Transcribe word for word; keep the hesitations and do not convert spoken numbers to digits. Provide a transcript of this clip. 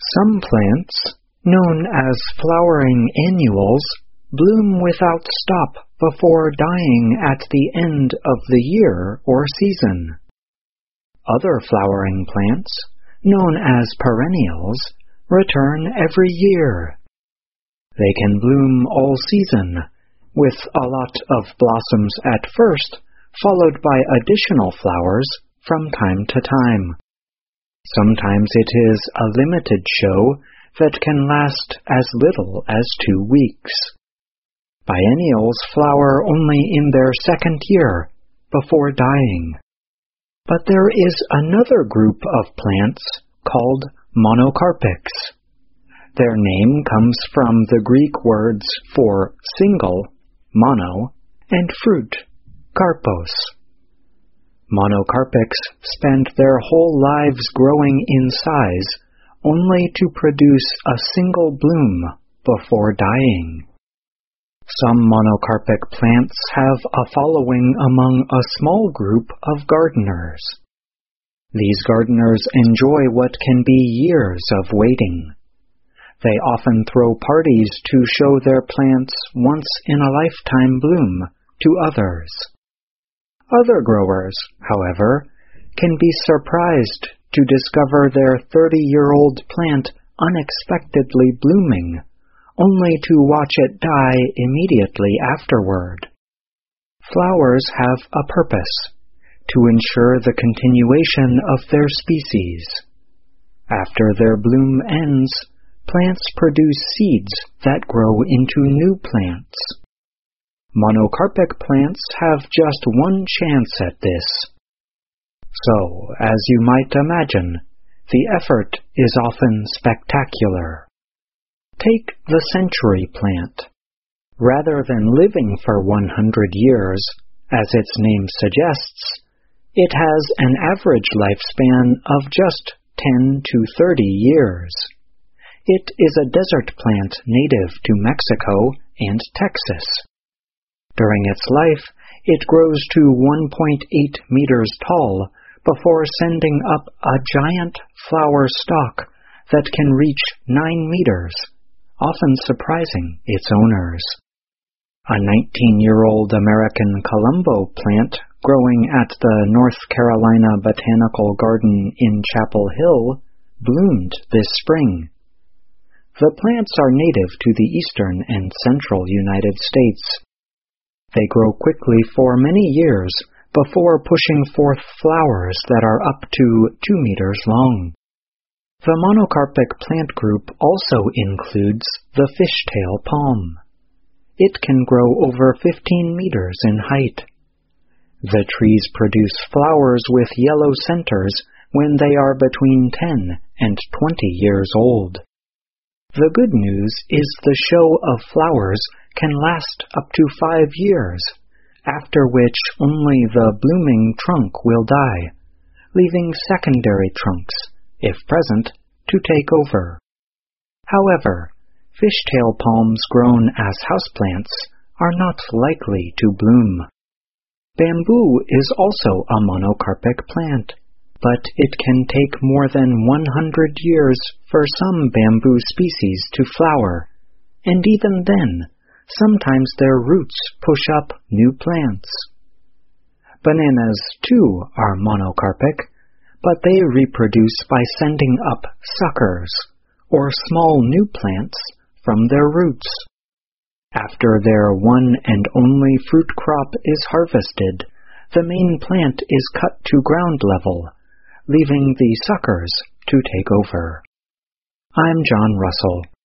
Some plants, known as flowering annuals, bloom without stop before dying at the end of the year or season. Other flowering plants, known as perennials, return every year. They can bloom all season, with a lot of blossoms at first, followed by additional flowers from time to time. Sometimes it is a limited show that can last as little as two weeks. Biennials flower only in their second year, before dying. But there is another group of plants called monocarpics. Their name comes from the Greek words for single, mono, and fruit, karpos. Monocarpics spend their whole lives growing in size only to produce a single bloom before dying. Some monocarpic plants have a following among a small group of gardeners. These gardeners enjoy what can be years of waiting. They often throw parties to show their plants' once-in-a-lifetime bloom to others. Other growers, however, can be surprised to discover their thirty-year-old plant unexpectedly blooming, only to watch it die immediately afterward. Flowers have a purpose, to ensure the continuation of their species. After their bloom ends, plants produce seeds that grow into new plants. Monocarpic plants have just one chance at this. So, as you might imagine, the effort is often spectacular. Take the century plant. Rather than living for one hundred years, as its name suggests, it has an average lifespan of just ten to thirty years. It is a desert plant native to Mexico and Texas. During its life, it grows to one point eight meters tall before sending up a giant flower stalk that can reach nine meters, often surprising its owners. A nineteen-year-old American Colombo plant growing at the North Carolina Botanical Garden in Chapel Hill bloomed this spring. The plants are native to the eastern and central United States. They grow quickly for many years before pushing forth flowers that are up to two meters long. The monocarpic plant group also includes the fishtail palm. It can grow over fifteen meters in height. The trees produce flowers with yellow centers when they are between ten and twenty years old. The good news is the show of flowers can last up to five years, after which only the blooming trunk will die, leaving secondary trunks, if present, to take over. However, fishtail palms grown as houseplants are not likely to bloom. Bamboo is also a monocarpic plant, but it can take more than one hundred years for some bamboo species to flower, and even then, sometimes their roots push up new plants. Bananas, too, are monocarpic, but they reproduce by sending up suckers, or small new plants, from their roots. After their one and only fruit crop is harvested, the main plant is cut to ground level, leaving the suckers to take over. I'm John Russell.